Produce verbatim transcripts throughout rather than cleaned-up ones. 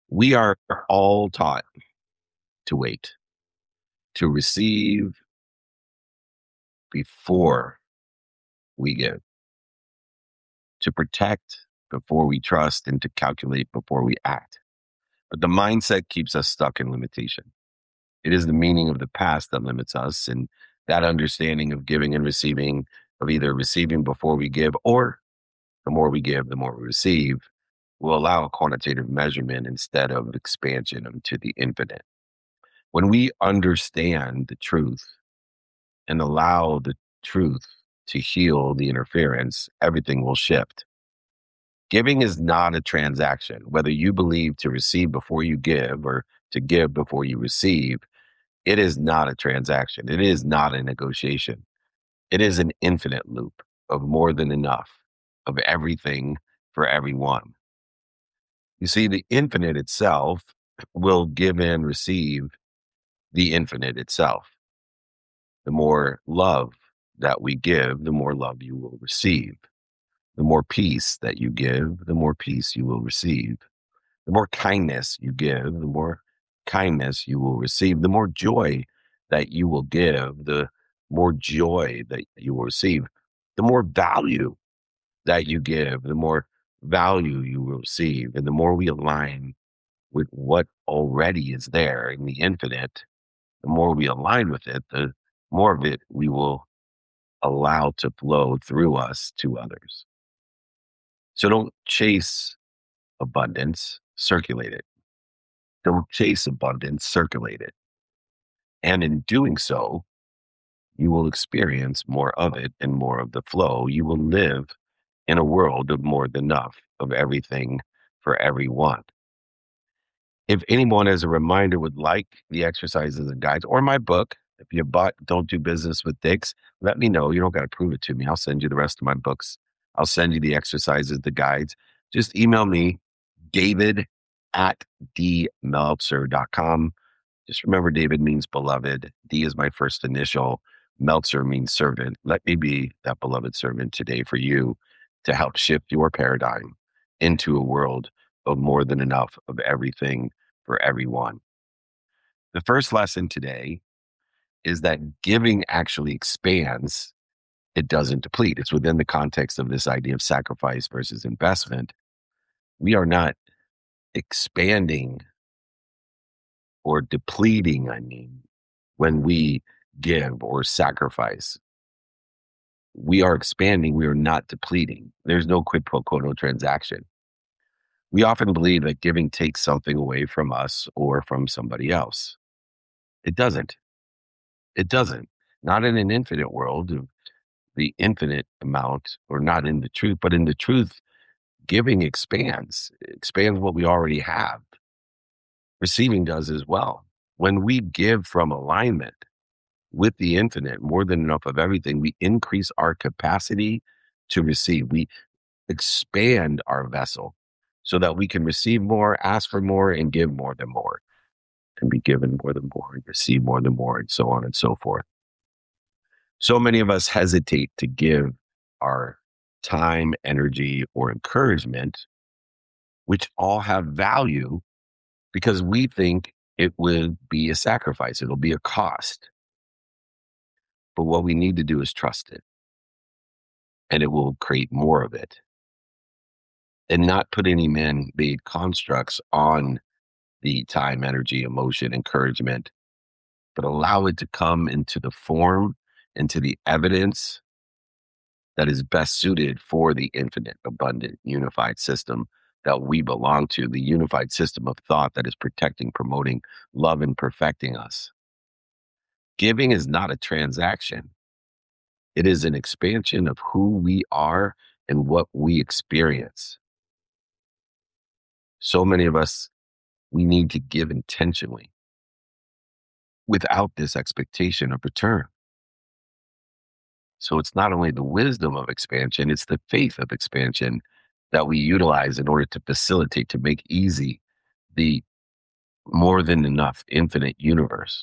We are all taught to wait, to receive before we give, to protect before we trust, and to calculate before we act. But the mindset keeps us stuck in limitation. It is the meaning of the past that limits us, and that understanding of giving and receiving, of either receiving before we give or the more we give, the more we receive, will allow a quantitative measurement instead of expansion into the infinite. When we understand the truth and allow the truth to heal the interference, everything will shift. Giving is not a transaction. Whether you believe to receive before you give or to give before you receive, it is not a transaction. It is not a negotiation. It is an infinite loop of more than enough of everything for everyone. You see, the infinite itself will give and receive the infinite itself. The more love that we give, the more love you will receive. The more peace that you give, the more peace you will receive. The more kindness you give, the more kindness you will receive. The more joy that you will give, the more joy that you will receive. The more value that you give, the more value you will receive. And the more we align with what already is there in the infinite, the more we align with it, the more of it we will allow to flow through us to others. So don't chase abundance, circulate it. Don't chase abundance, circulate it. And in doing so, you will experience more of it and more of the flow. You will live in a world of more than enough of everything for everyone. If anyone, as a reminder, would like the exercises and guides or my book, if you bought Don't Do Business with Dicks, let me know. You don't got to prove it to me. I'll send you the rest of my books. I'll send you the exercises, the guides. Just email me, David at d meltzer dot com. Just remember, David means beloved. D is my first initial. Meltzer means servant. Let me be that beloved servant today for you to help shift your paradigm into a world of more than enough of everything for everyone. The first lesson today is that giving actually expands. It doesn't deplete. It's within the context of this idea of sacrifice versus investment. We are not expanding or depleting, I mean, when we give or sacrifice. We are expanding. We are not depleting. There's no quid pro quo, no transaction. We often believe that giving takes something away from us or from somebody else. It doesn't. It doesn't. Not in an infinite world of the infinite amount, or not in the truth, but in the truth, giving expands, it expands what we already have. Receiving does as well. When we give from alignment with the infinite, more than enough of everything, we increase our capacity to receive. We expand our vessel so that we can receive more, ask for more, and give more than more, and be given more than more, and receive more than more, and so on and so forth. So many of us hesitate to give our time, energy, or encouragement, which all have value, because we think it would be a sacrifice. It'll be a cost. But what we need to do is trust it, and it will create more of it, and not put any man-made constructs on the time, energy, emotion, encouragement, but allow it to come into the form, into the evidence that is best suited for the infinite, abundant, unified system that we belong to, the unified system of thought that is protecting, promoting love, and perfecting us. Giving is not a transaction. It is an expansion of who we are and what we experience. So many of us, we need to give intentionally without this expectation of return. So it's not only the wisdom of expansion, it's the faith of expansion that we utilize in order to facilitate, to make easy the more than enough infinite universe.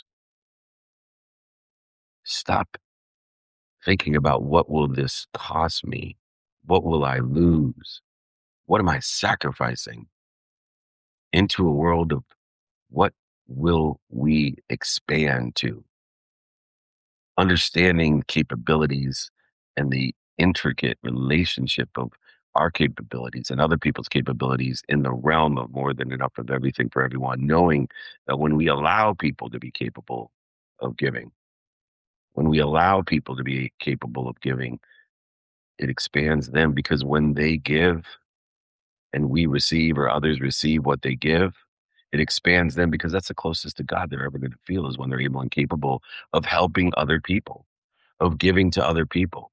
Stop thinking about, what will this cost me? What will I lose? What am I sacrificing? into a world of what will we expand to? Understanding capabilities and the intricate relationship of our capabilities and other people's capabilities in the realm of more than enough of everything for everyone, knowing that when we allow people to be capable of giving, when we allow people to be capable of giving, it expands them because when they give and we receive or others receive what they give, it expands them because that's the closest to God they're ever going to feel is when they're able and capable of helping other people, of giving to other people.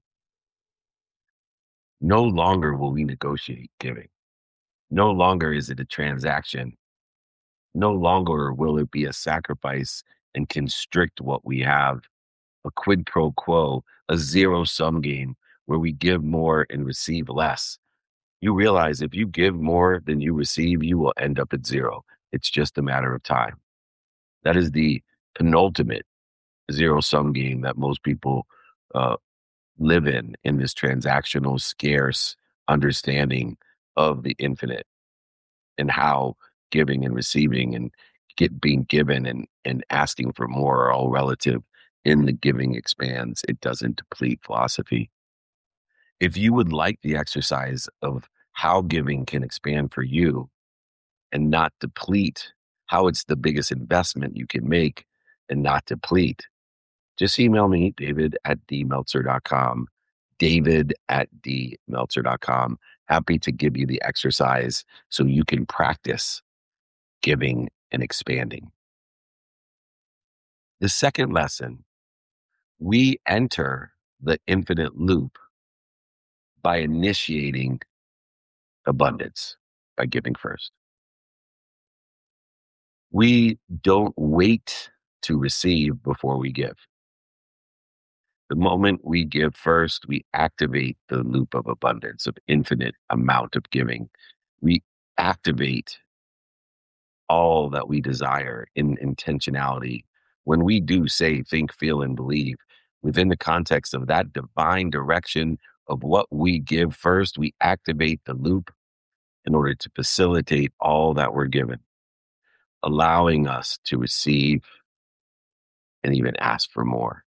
No longer will we negotiate giving. No longer is it a transaction. No longer will it be a sacrifice and constrict what we have, a quid pro quo, a zero sum game where we give more and receive less. You realize if you give more than you receive, you will end up at zero. It's just a matter of time. That is the penultimate zero sum game that most people uh, live in, in this transactional, scarce understanding of the infinite and how giving and receiving and get being given and, and asking for more are all relative. In the giving expands, it doesn't deplete philosophy. If you would like the exercise of how giving can expand for you and not deplete, how it's the biggest investment you can make and not deplete, just email me, david at d meltzer dot com, david at d meltzer dot com. Happy to give you the exercise so you can practice giving and expanding. The second lesson, we enter the infinite loop by initiating abundance, by giving first. We don't wait to receive before we give. The moment we give first, we activate the loop of abundance, of infinite amount of giving. We activate all that we desire in intentionality. When we do say, think, feel, and believe within the context of that divine direction of what we give first, we activate the loop in order to facilitate all that we're given, allowing us to receive and even ask for more.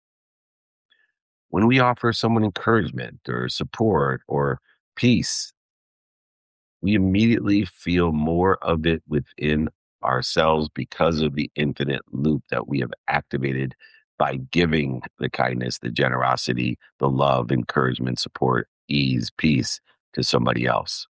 When we offer someone encouragement or support or peace, we immediately feel more of it within ourselves because of the infinite loop that we have activated by giving the kindness, the generosity, the love, encouragement, support, ease, peace to somebody else.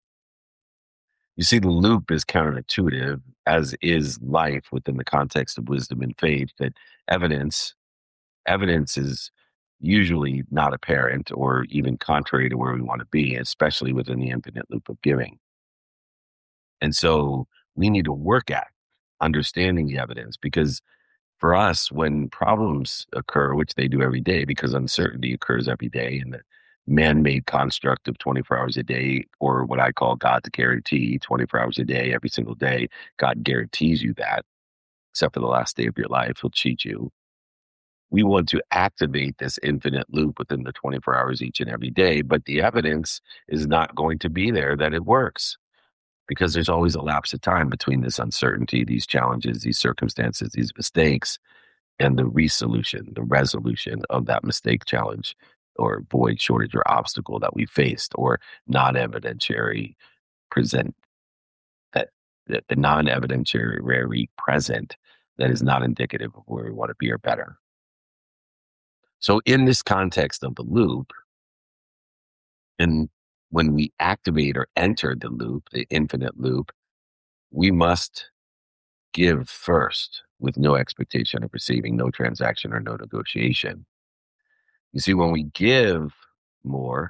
You see, the loop is counterintuitive, as is life within the context of wisdom and faith, that evidence, evidence is usually not apparent or even contrary to where we want to be, especially within the infinite loop of giving. And so we need to work at understanding the evidence because for us, when problems occur, which they do every day because uncertainty occurs every day in the man-made construct of twenty-four hours a day, or what I call God's guarantee, twenty-four hours a day, every single day, God guarantees you that, except for the last day of your life, he'll cheat you. We want to activate this infinite loop within the twenty-four hours each and every day, but the evidence is not going to be there that it works because there's always a lapse of time between this uncertainty, these challenges, these circumstances, these mistakes, and the resolution, the resolution of that mistake, challenge, or void, shortage, or obstacle that we faced, or non-evidentiary present that, that the non-evidentiary present that is not indicative of where we want to be or better. So in this context of the loop, and when we activate or enter the loop, the infinite loop, we must give first with no expectation of receiving, no transaction or no negotiation. You see, when we give more,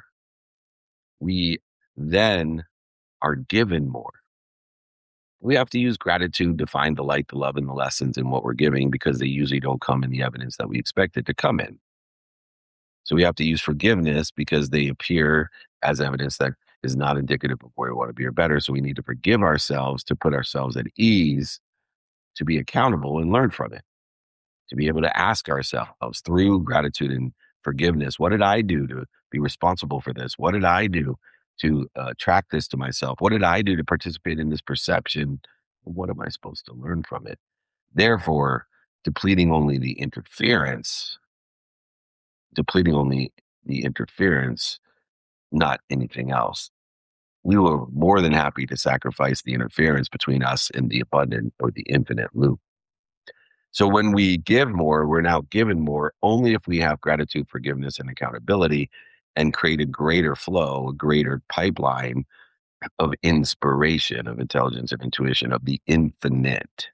we then are given more. We have to use gratitude to find the light, the love, and the lessons in what we're giving because they usually don't come in the evidence that we expect it to come in. So we have to use forgiveness because they appear as evidence that is not indicative of where we want to be or better. So we need to forgive ourselves to put ourselves at ease, to be accountable and learn from it, to be able to ask ourselves through gratitude and forgiveness, what did I do to be responsible for this? What did I do to uh, track this to myself. What did I do to participate in this perception? What am I supposed to learn from it? Therefore, depleting only the interference, depleting only the interference, not anything else. We were more than happy to sacrifice the interference between us and the abundant or the infinite loop. So when we give more, we're now given more only if we have gratitude, forgiveness, and accountability and create a greater flow, a greater pipeline of inspiration, of intelligence and intuition, of the infinite.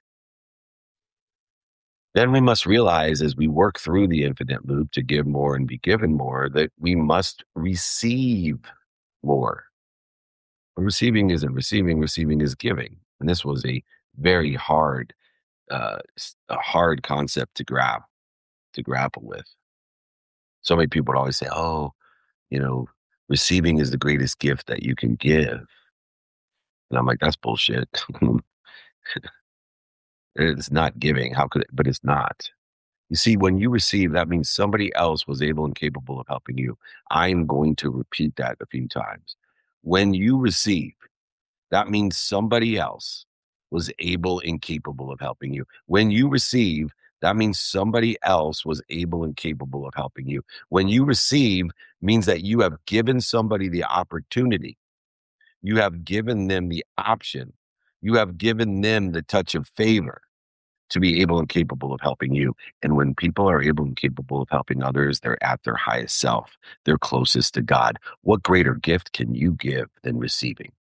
Then we must realize as we work through the infinite loop to give more and be given more that we must receive more. But receiving isn't receiving, receiving is giving. And this was a very hard, uh, a hard concept to grab, to grapple with. So many people would always say, oh, you know, receiving is the greatest gift that you can give. And I'm like, that's bullshit. It's not giving. How could it? But it's not. You see, when you receive, that means somebody else was able and capable of helping you. I'm going to repeat that a few times. When you receive, that means somebody else was able and capable of helping you. When you receive, that means somebody else was able and capable of helping you. When you receive means that you have given somebody the opportunity. You have given them the option. You have given them the touch of favor to be able and capable of helping you. And when people are able and capable of helping others, they're at their highest self. They're closest to God. What greater gift can you give than receiving?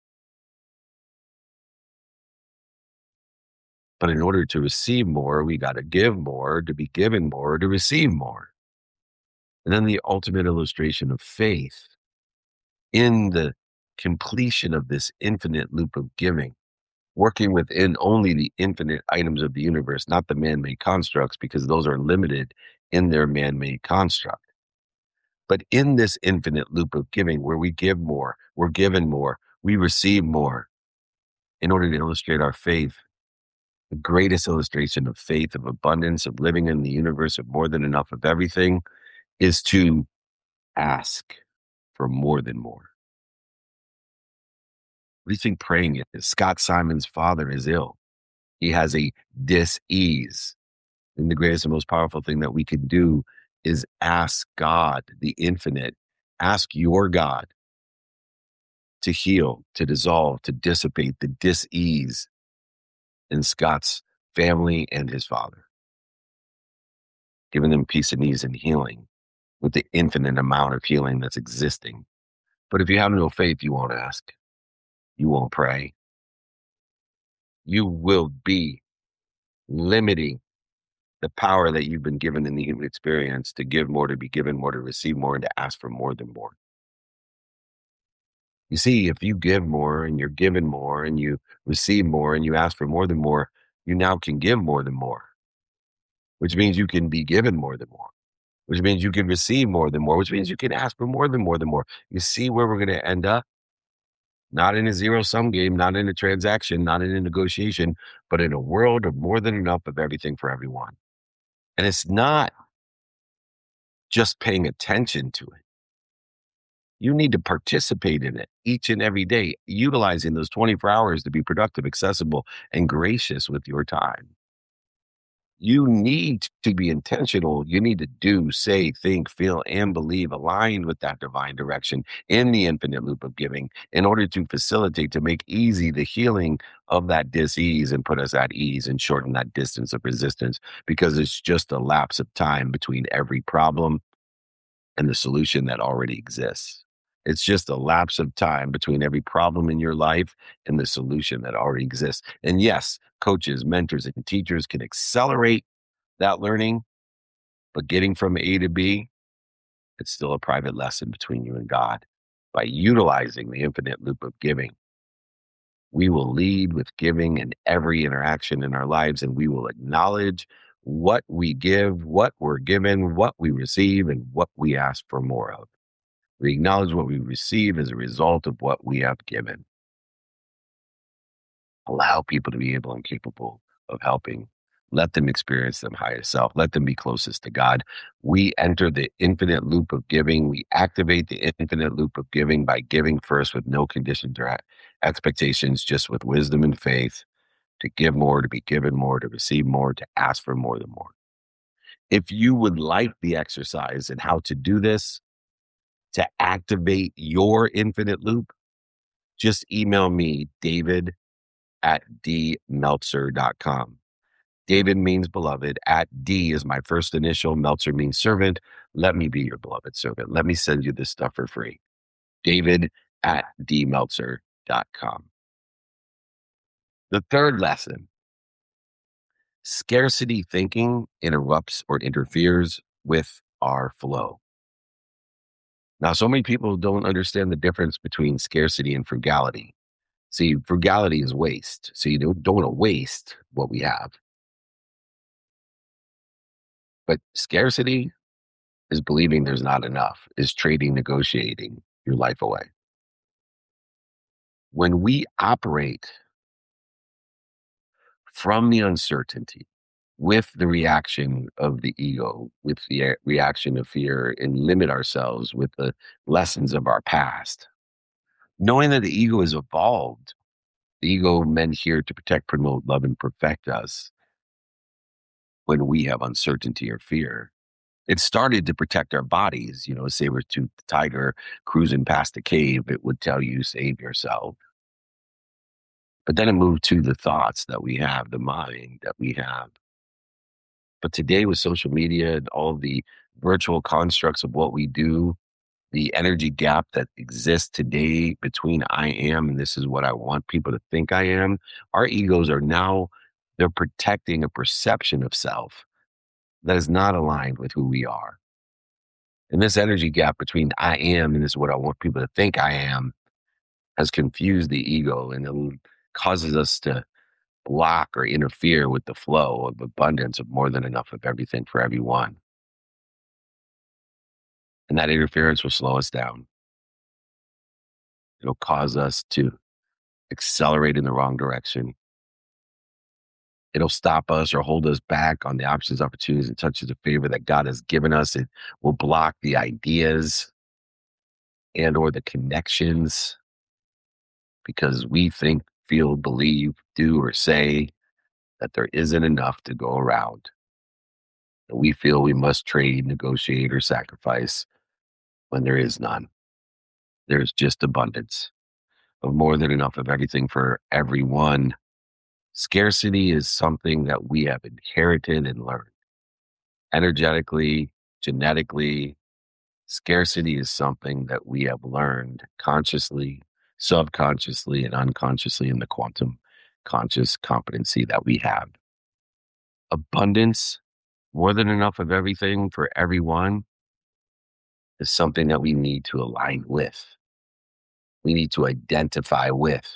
But in order to receive more, we got to give more, to be given more, to receive more. And then the ultimate illustration of faith in the completion of this infinite loop of giving, working within only the infinite items of the universe, not the man made constructs, because those are limited in their man made construct. But in this infinite loop of giving, where we give more, we're given more, we receive more, in order to illustrate our faith, the greatest illustration of faith, of abundance, of living in the universe, of more than enough of everything, is to ask for more than more. What do you think praying is? Scott Simon's father is ill. He has a dis-ease. And the greatest and most powerful thing that we can do is ask God, the infinite, ask your God to heal, to dissolve, to dissipate the dis-ease in Scott's family and his father, giving them peace and ease and healing with the infinite amount of healing that's existing. But if you have no faith, you won't ask. You won't pray. You will be limiting the power that you've been given in the human experience to give more, to be given more, to receive more, and to ask for more than more. You see, if you give more and you're given more and you receive more and you ask for more than more, you now can give more than more, which means you can be given more than more, which means you can receive more than more, which means you can ask for more than more than more. You see where we're going to end up? Not in a zero sum game, not in a transaction, not in a negotiation, but in a world of more than enough of everything for everyone. And it's not just paying attention to it. You need to participate in it each and every day, utilizing those twenty-four hours to be productive, accessible, and gracious with your time. You need to be intentional. You need to do, say, think, feel, and believe aligned with that divine direction in the infinite loop of giving in order to facilitate, to make easy the healing of that dis-ease and put us at ease and shorten that distance of resistance, because it's just a lapse of time between every problem and the solution that already exists. It's just a lapse of time between every problem in your life and the solution that already exists. And yes, coaches, mentors, and teachers can accelerate that learning, but getting from A to B, it's still a private lesson between you and God. By utilizing the infinite loop of giving, we will lead with giving in every interaction in our lives, and we will acknowledge what we give, what we're given, what we receive, and what we ask for more of. We acknowledge what we receive as a result of what we have given. Allow people to be able and capable of helping. Let them experience them highest self. Let them be closest to God. We enter the infinite loop of giving. We activate the infinite loop of giving by giving first with no conditions or expectations, just with wisdom and faith, to give more, to be given more, to receive more, to ask for more than more. If you would like the exercise and how to do this, to activate your infinite loop, just email me, David at d meltzer dot com. David means beloved. At D is my first initial. Meltzer means servant. Let me be your beloved servant. Let me send you this stuff for free. David at d meltzer dot com. The third lesson: scarcity thinking interrupts or interferes with our flow. Now, so many people don't understand the difference between scarcity and frugality. See, frugality is waste. So you don't, don't want to waste what we have. But scarcity is believing there's not enough, is trading, negotiating your life away. When we operate from the uncertainty with the reaction of the ego, with the a- reaction of fear, and limit ourselves with the lessons of our past, knowing that the ego is evolved, the ego meant here to protect, promote, love, and perfect us when we have uncertainty or fear. It started to protect our bodies. You know, a saber-toothed tiger cruising past a cave, it would tell you, save yourself. But then it moved to the thoughts that we have, the mind that we have. But today with social media and all the virtual constructs of what we do, the energy gap that exists today between I am and this is what I want people to think I am, our egos are now, they're protecting a perception of self that is not aligned with who we are. And this energy gap between I am and this is what I want people to think I am has confused the ego, and it causes us to block or interfere with the flow of abundance of more than enough of everything for everyone. And that interference will slow us down. It'll cause us to accelerate in the wrong direction. It'll stop us or hold us back on the options, opportunities, and touches of favor that God has given us. It will block the ideas and or the connections because we think, feel, believe, do, or say that there isn't enough to go around. That we feel we must trade, negotiate, or sacrifice when there is none. There's just abundance of more than enough of everything for everyone. Scarcity is something that we have inherited and learned. Energetically, genetically, scarcity is something that we have learned consciously, subconsciously, and unconsciously in the quantum conscious competency that we have. Abundance, more than enough of everything for everyone, is something that we need to align with. We need to identify with.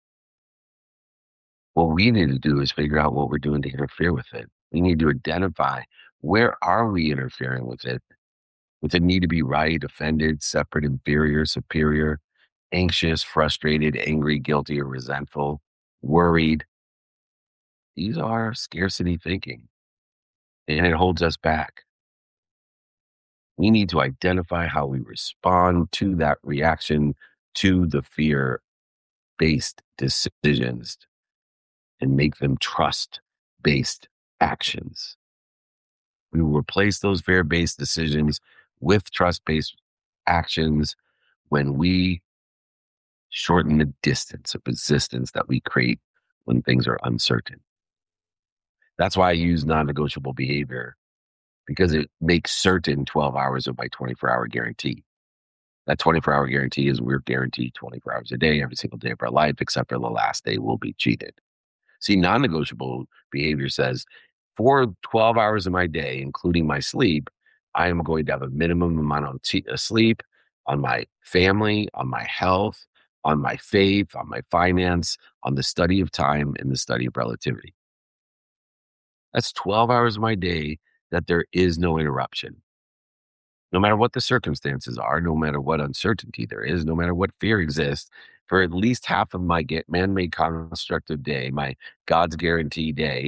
What we need to do is figure out what we're doing to interfere with it. We need to identify, where are we interfering with it? With the need to be right, offended, separate, inferior, superior, anxious, frustrated, angry, guilty, or resentful, worried. These are scarcity thinking, and it holds us back. We need to identify how we respond to that reaction to the fear-based decisions and make them trust-based actions. We will replace those fear-based decisions with trust-based actions when we shorten the distance of resistance that we create when things are uncertain. That's why I use non-negotiable behavior, because it makes certain twelve hours of my twenty-four hour guarantee. That twenty-four hour guarantee is we're guaranteed twenty-four hours a day, every single day of our life, except for the last day we'll be cheated. See, non-negotiable behavior says for twelve hours of my day, including my sleep, I am going to have a minimum amount of t- uh, sleep on my family, on my health, on my faith, on my finance, on the study of time, and the study of relativity. That's twelve hours of my day that there is no interruption. No matter what the circumstances are, no matter what uncertainty there is, no matter what fear exists, for at least half of my get man-made constructive day, my God's guarantee day,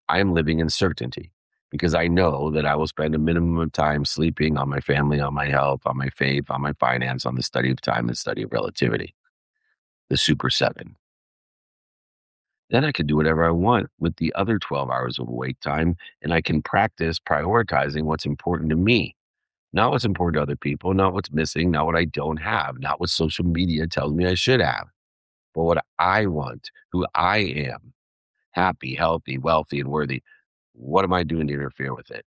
I am living in certainty because I know that I will spend a minimum of time sleeping on my family, on my health, on my faith, on my finance, on the study of time and study of relativity, the super seven. Then I can do whatever I want with the other twelve hours of awake time, and I can practice prioritizing what's important to me, not what's important to other people, not what's missing, not what I don't have, not what social media tells me I should have, but what I want, who I am, happy, healthy, wealthy, and worthy. What am I doing to interfere with it?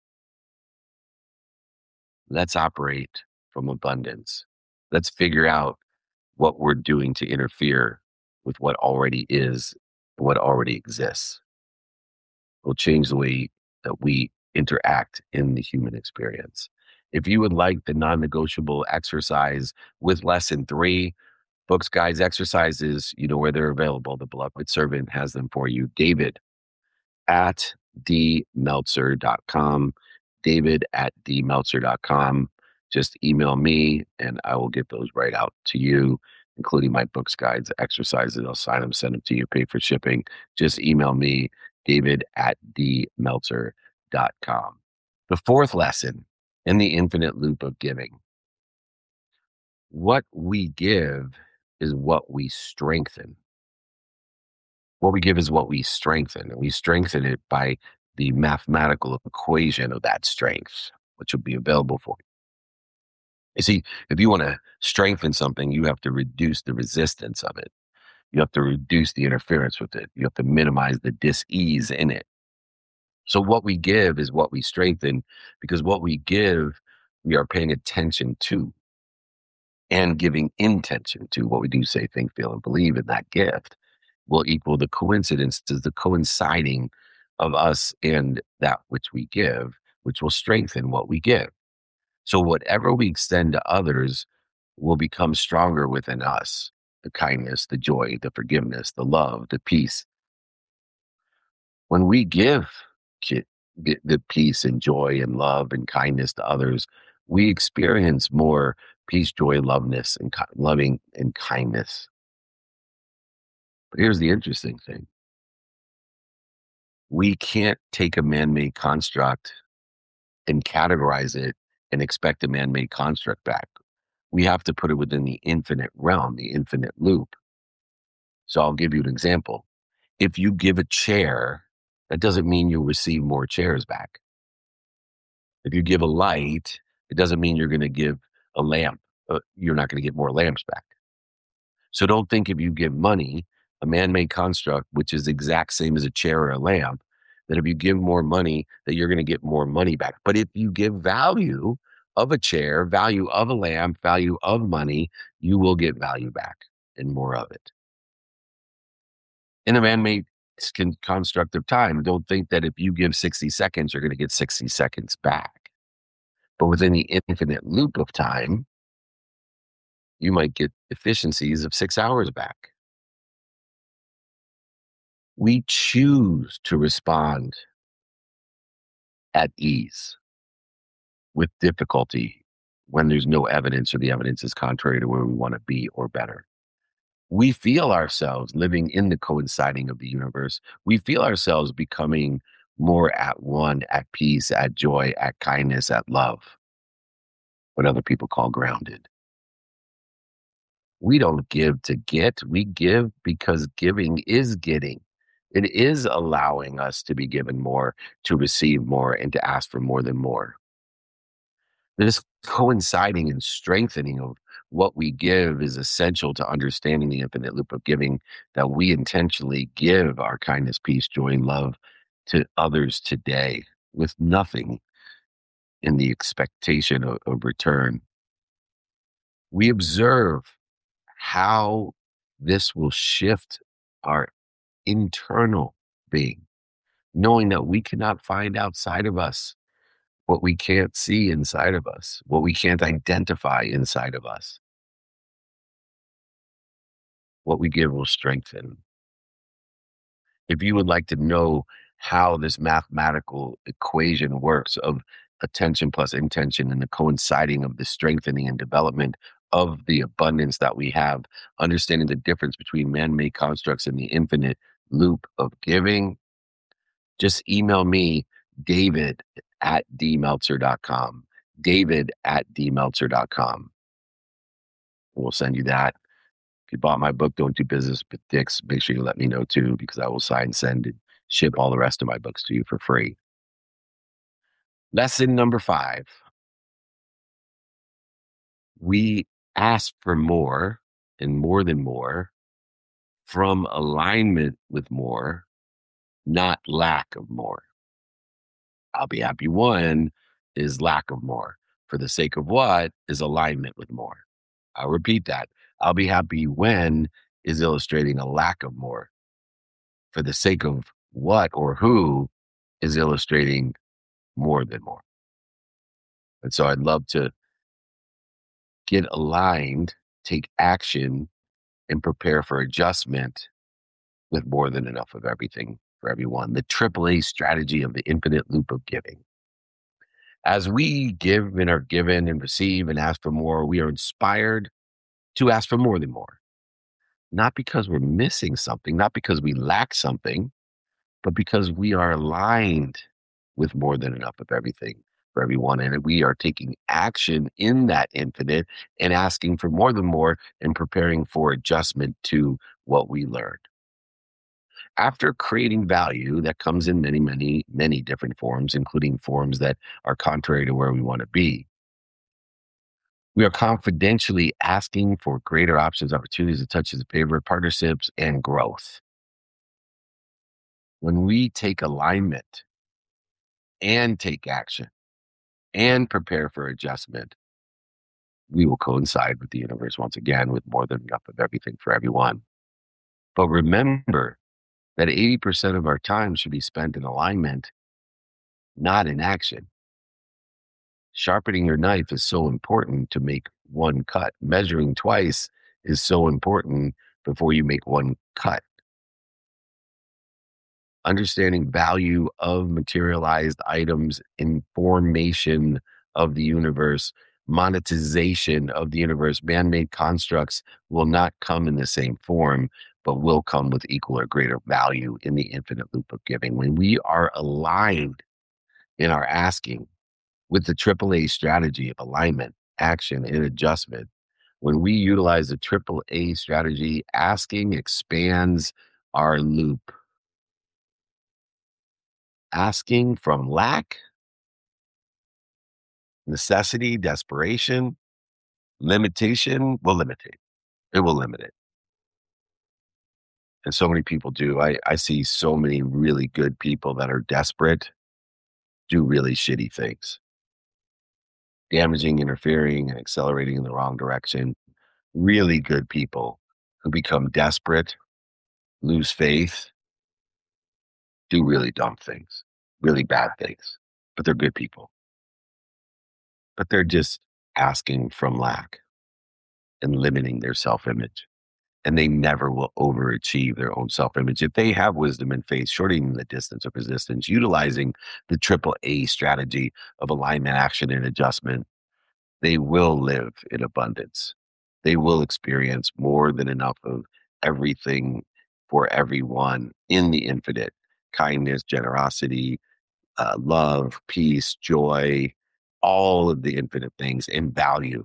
Let's operate from abundance. Let's figure out what we're doing to interfere with what already is, what already exists. Will change the way that we interact in the human experience. If you would like the non negotiable exercise with lesson three, books, guides, exercises, you know where they're available. The beloved servant has them for you. David at d meltzer dot com. David at d meltzer dot com. Just email me and I will get those right out to you, including my books, guides, exercises. I'll sign them, send them to you, pay for shipping. Just email me, David at d meltzer dot com. The fourth lesson in the infinite loop of giving. What we give is what we strengthen. What we give is what we strengthen, and we strengthen it by the mathematical equation of that strength, which will be available for you. You see, if you want to strengthen something, you have to reduce the resistance of it. You have to reduce the interference with it. You have to minimize the dis-ease in it. So what we give is what we strengthen, because what we give, we are paying attention to and giving intention to what we do, say, think, feel, and believe in that gift will equal the coincidences, the coinciding of us and that which we give, which will strengthen what we give. So whatever we extend to others will become stronger within us. The kindness, the joy, the forgiveness, the love, the peace. When we give ki- the the peace and joy and love and kindness to others, we experience more peace, joy, loveness, and ki- loving and kindness. But here's the interesting thing. We can't take a man-made construct and categorize it and expect a man-made construct back. We have to put it within the infinite realm, the infinite loop. So I'll give you an example. If you give a chair, that doesn't mean you'll receive more chairs back. If you give a light, it doesn't mean you're going to give a lamp. Uh, you're not going to get more lamps back. So don't think if you give money, a man-made construct, which is the exact same as a chair or a lamp, that if you give more money, that you're going to get more money back. But if you give value of a chair, value of a lamp, value of money, you will get value back and more of it. In a man-made con- construct of time, don't think that if you give sixty seconds, you're going to get sixty seconds back. But within the infinite loop of time, you might get efficiencies of six hours back. We choose to respond at ease with difficulty when there's no evidence or the evidence is contrary to where we want to be or better. We feel ourselves living in the coinciding of the universe. We feel ourselves becoming more at one, at peace, at joy, at kindness, at love, what other people call grounded. We don't give to get, we give because giving is getting. It is allowing us to be given more, to receive more, and to ask for more than more. This coinciding and strengthening of what we give is essential to understanding the infinite loop of giving, that we intentionally give our kindness, peace, joy, and love to others today with nothing in the expectation of, of return. We observe how this will shift our internal being, knowing that we cannot find outside of us what we can't see inside of us, what we can't identify inside of us. What we give will strengthen. If you would like to know how this mathematical equation works of attention plus intention and the coinciding of the strengthening and development of the abundance that we have, understanding the difference between man-made constructs and the infinite loop of giving, just email me, David at d meltzer dot com. David at d meltzer dot com. We'll send you that. If you bought my book, Don't Do Business with Dicks, make sure you let me know too, because I will sign, send, and ship all the rest of my books to you for free. Lesson number five. We ask for more and more than more from alignment with more, not lack of more. I'll be happy one is lack of more. For the sake of what is alignment with more. I'll repeat that. I'll be happy when is illustrating a lack of more. For the sake of what or who is illustrating more than more. And so I'd love to get aligned, take action, and prepare for adjustment with more than enough of everything for everyone. The triple A strategy of the infinite loop of giving. As we give and are given and receive and ask for more, we are inspired to ask for more than more. Not because we're missing something, not because we lack something, but because we are aligned with more than enough of everything for everyone. And we are taking action in that infinite and asking for more than more and preparing for adjustment to what we learned. After creating value that comes in many, many, many different forms, including forms that are contrary to where we want to be, we are confidentially asking for greater options, opportunities, and touches of favor, partnerships, and growth. When we take alignment and take action and prepare for adjustment, we will coincide with the universe once again with more than enough of everything for everyone. But remember that eighty percent of our time should be spent in alignment, not in action. Sharpening your knife is so important to make one cut. Measuring twice is so important before you make one cut. Understanding value of materialized items, information of the universe, monetization of the universe, man-made constructs will not come in the same form, but will come with equal or greater value in the infinite loop of giving. When we are aligned in our asking with the triple A strategy of alignment, action, and adjustment, when we utilize the triple A strategy, asking expands our loop. Asking from lack, necessity, desperation, limitation will limit it. It will limit it. And so many people do. I, I see so many really good people that are desperate do really shitty things, damaging, interfering, and accelerating in the wrong direction. Really good people who become desperate, lose faith, do really dumb things, really bad things, but they're good people. But they're just asking from lack and limiting their self-image. And they never will overachieve their own self-image. If they have wisdom and faith, shortening the distance of resistance, utilizing the triple A strategy of alignment, action, and adjustment, they will live in abundance. They will experience more than enough of everything for everyone in the infinite. Kindness, generosity, uh, love, peace, joy, all of the infinite things and value.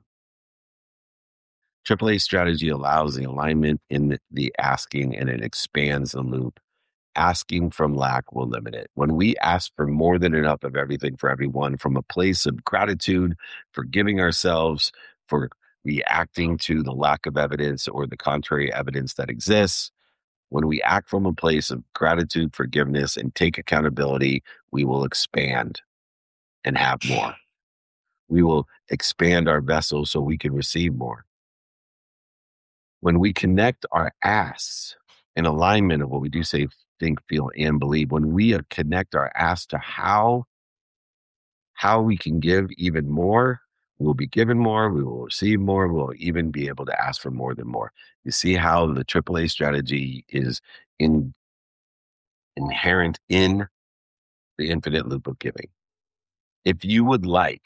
triple A strategy allows the alignment in the, the asking, and it expands the loop. Asking from lack will limit it. When we ask for more than enough of everything for everyone from a place of gratitude, forgiving ourselves for reacting to the lack of evidence or the contrary evidence that exists, when we act from a place of gratitude, forgiveness, and take accountability, we will expand and have more. We will expand our vessel so we can receive more. When we connect our asks in alignment of what we do say, think, feel, and believe, when we connect our ask to how, how we can give even more, we'll be given more, we will receive more, we'll even be able to ask for more than more. You see how the triple A strategy is in, inherent in the infinite loop of giving. If you would like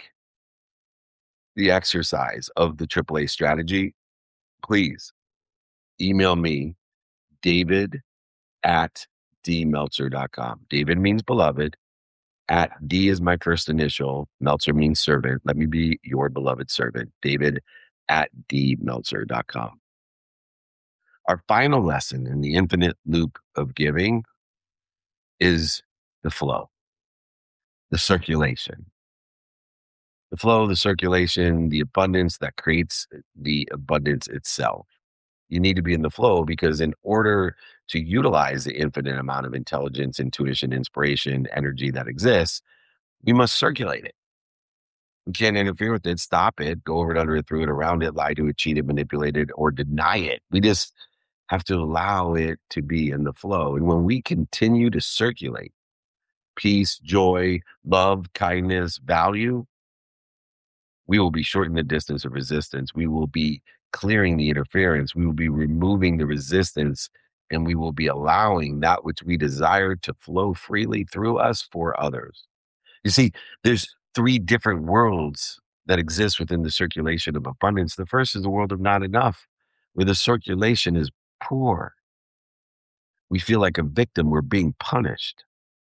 the exercise of the triple A strategy, please email me, David at d meltzer dot com. David means beloved. At D is my first initial. Meltzer means servant. Let me be your beloved servant. David at d meltzer dot com. Our final lesson in the infinite loop of giving is the flow, the circulation. The flow, the circulation, the abundance that creates the abundance itself. You need to be in the flow because in order to utilize the infinite amount of intelligence, intuition, inspiration, energy that exists, we must circulate it. We can't interfere with it, stop it, go over it, under it, through it, around it, lie to it, cheat it, manipulate it, or deny it. We just have to allow it to be in the flow. And when we continue to circulate peace, joy, love, kindness, value, we will be shortening the distance of resistance. We will be clearing the interference. We will be removing the resistance, and we will be allowing that which we desire to flow freely through us for others. You see, there's three different worlds that exist within the circulation of abundance. The first is the world of not enough, where the circulation is poor. We feel like a victim. We're being punished.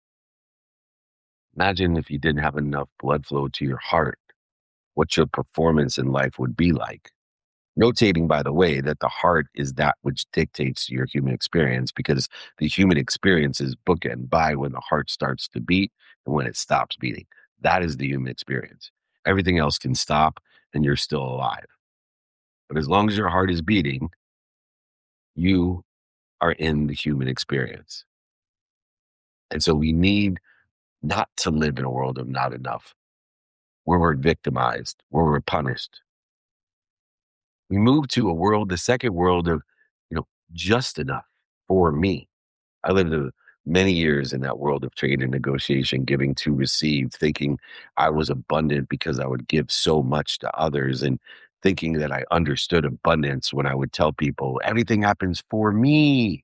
Imagine if you didn't have enough blood flow to your heart, what your performance in life would be like. Notating, by the way, that the heart is that which dictates your human experience, because the human experience is bookend by when the heart starts to beat and when it stops beating. That is the human experience. Everything else can stop and you're still alive. But as long as your heart is beating, you are in the human experience. And so we need not to live in a world of not enough, where we're victimized, where we're punished. We move to a world, the second world of, you know, just enough for me. I lived a, many years in that world of trade and negotiation, giving to receive, thinking I was abundant because I would give so much to others, and thinking that I understood abundance when I would tell people everything happens for me.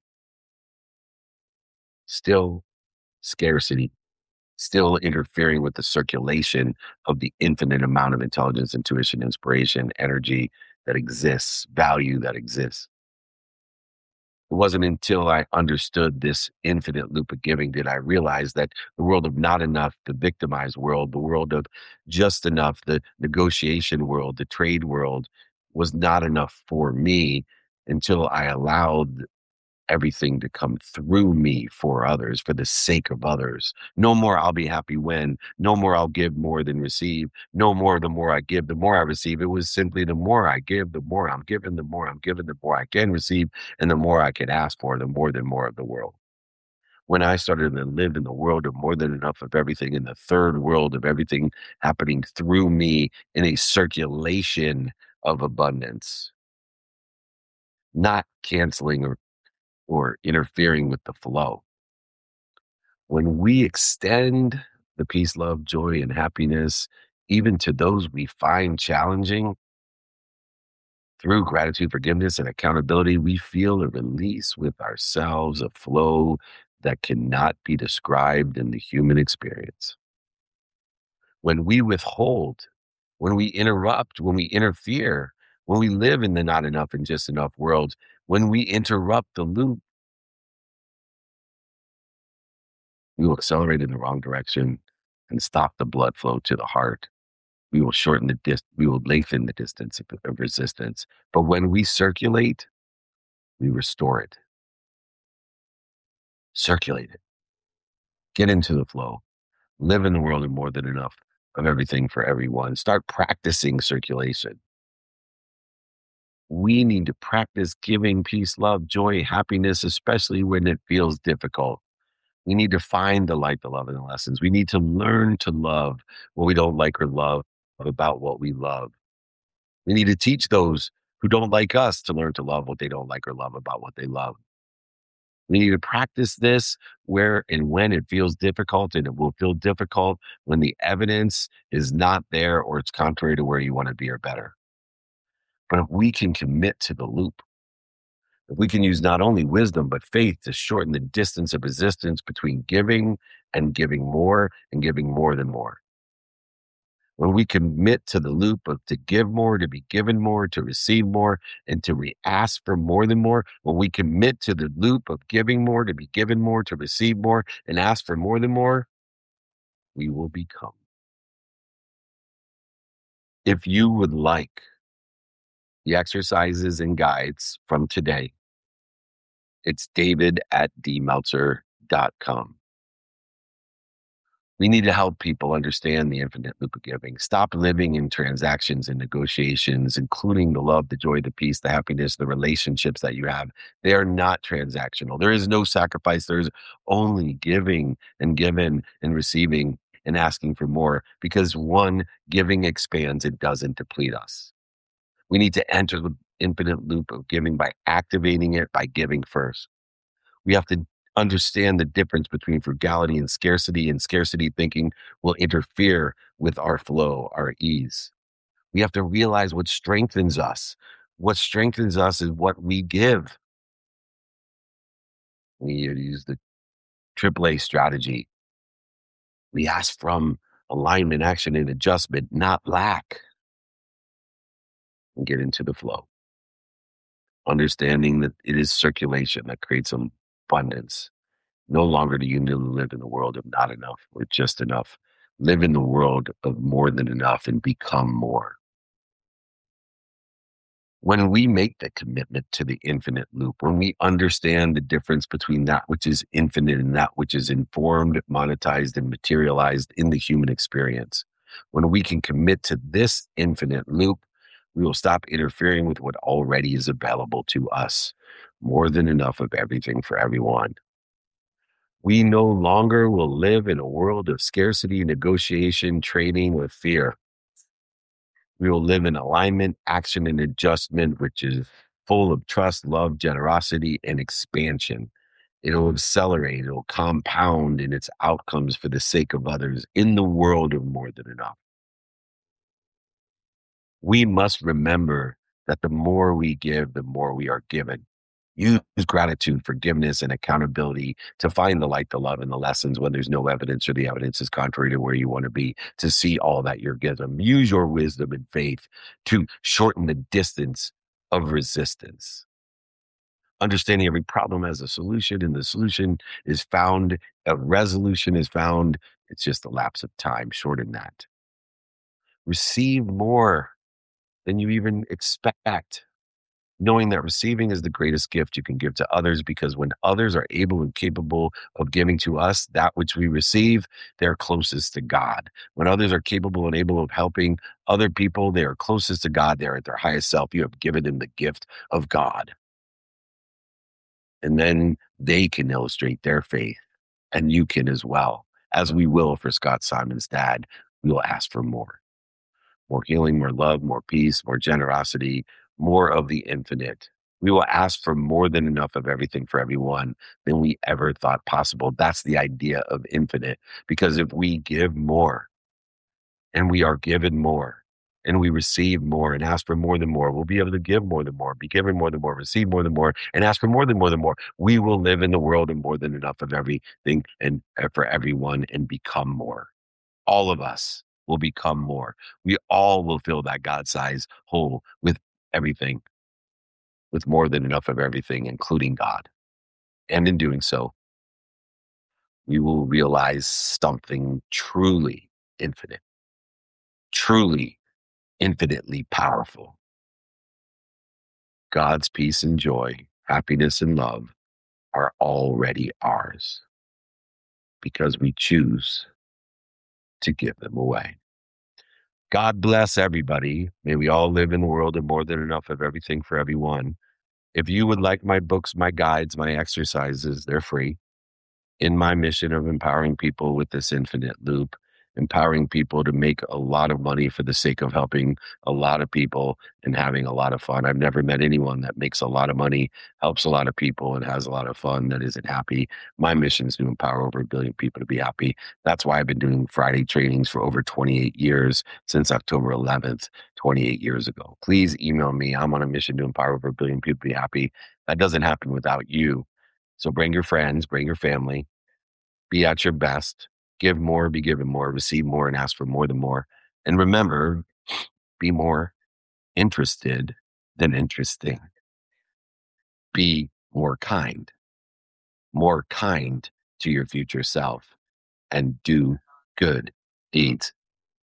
Still scarcity, still interfering with the circulation of the infinite amount of intelligence, intuition, inspiration, energy that exists, value that exists. It wasn't until I understood this infinite loop of giving did I realize that the world of not enough, the victimized world, the world of just enough, the negotiation world, the trade world, was not enough for me until I allowed everything to come through me for others, for the sake of others. No more I'll be happy when, no more I'll give more than receive, no more the more I give, the more I receive. It was simply the more I give, the more I'm given, the more I'm given, the more I can receive, and the more I can ask for, the more than more of the world. When I started to live in the world of more than enough of everything, in the third world of everything happening through me in a circulation of abundance, not canceling or or interfering with the flow. When we extend the peace, love, joy, and happiness, even to those we find challenging, through gratitude, forgiveness, and accountability, we feel a release with ourselves, a flow that cannot be described in the human experience. When we withhold, when we interrupt, when we interfere, when we live in the not enough and just enough world, when we interrupt the loop, we will accelerate in the wrong direction and stop the blood flow to the heart. We will shorten the dis- we will lengthen the distance of, of resistance. But when we circulate, we restore it. Circulate it. Get into the flow. Live in the world of more than enough of everything for everyone. Start practicing circulation. We need to practice giving peace, love, joy, happiness, especially when it feels difficult. We need to find the light, the love, and the lessons. We need to learn to love what we don't like or love about what we love. We need to teach those who don't like us to learn to love what they don't like or love about what they love. We need to practice this where and when it feels difficult, and it will feel difficult when the evidence is not there or it's contrary to where you want to be or better. But if we can commit to the loop, if we can use not only wisdom, but faith to shorten the distance of resistance between giving and giving more and giving more than more. When we commit to the loop of to give more, to be given more, to receive more, and to re- ask for more than more, when we commit to the loop of giving more, to be given more, to receive more, and ask for more than more, we will become. If you would like the exercises and guides from today, it's david at d meltzer dot com. We need to help people understand the infinite loop of giving. Stop living in transactions and negotiations, including the love, the joy, the peace, the happiness, the relationships that you have. They are not transactional. There is no sacrifice. There's only giving and given and receiving and asking for more, because one, giving expands, it doesn't deplete us. We need to enter the infinite loop of giving by activating it by giving first. We have to understand the difference between frugality and scarcity, and scarcity thinking will interfere with our flow, our ease. We have to realize what strengthens us. What strengthens us is what we give. We use the triple A strategy. We ask from alignment, action, and adjustment, not lack, and get into the flow. Understanding that it is circulation that creates abundance. No longer do you need to live in the world of not enough or just enough. Live in the world of more than enough and become more. When we make the commitment to the infinite loop, when we understand the difference between that which is infinite and that which is informed, monetized, and materialized in the human experience, when we can commit to this infinite loop, we will stop interfering with what already is available to us. More than enough of everything for everyone. We no longer will live in a world of scarcity, negotiation, trading with fear. We will live in alignment, action, and adjustment, which is full of trust, love, generosity, and expansion. It'll accelerate, it'll compound in its outcomes for the sake of others in the world of more than enough. We must remember that the more we give, the more we are given. Use gratitude, forgiveness, and accountability to find the light, the love, and the lessons when there's no evidence or the evidence is contrary to where you want to be, to see all that you're given. Use your wisdom and faith to shorten the distance of resistance. Understanding every problem has a solution, and the solution is found, a resolution is found. It's just a lapse of time. Shorten that. Receive more than you even expect, knowing that receiving is the greatest gift you can give to others, because when others are able and capable of giving to us that which we receive, they're closest to God. When others are capable and able of helping other people, they are closest to God. They're at their highest self. You have given them the gift of God. And then they can illustrate their faith, and you can as well. As we will for Scott Simon's dad, we will ask for more. More healing, more love, more peace, more generosity, more of the infinite. We will ask for more than enough of everything for everyone than we ever thought possible. That's the idea of infinite, because if we give more and we are given more and we receive more and ask for more than more, we'll be able to give more than more, be given more than more, receive more than more, and ask for more than more than more. We will live in the world of more than enough of everything and for everyone and become more. All of us will become more. We all will fill that God-sized hole with everything, with more than enough of everything, including God. And in doing so, we will realize something truly infinite, truly infinitely powerful. God's peace and joy, happiness and love are already ours because we choose to give them away. God bless everybody. May we all live in the world of more than enough of everything for everyone. If you would like my books, my guides, my exercises, they're free. In my mission of empowering people with this infinite loop, empowering people to make a lot of money for the sake of helping a lot of people and having a lot of fun. I've never met anyone that makes a lot of money, helps a lot of people, and has a lot of fun that isn't happy. My mission is to empower over a billion people to be happy. That's why I've been doing Friday trainings for over twenty-eight years, since October eleventh, twenty-eight years ago. Please email me. I'm on a mission to empower over a billion people to be happy. That doesn't happen without you. So bring your friends, bring your family, be at your best, give more, be given more, receive more, and ask for more than more. And remember, be more interested than interesting. Be more kind, more kind to your future self, and do good deeds.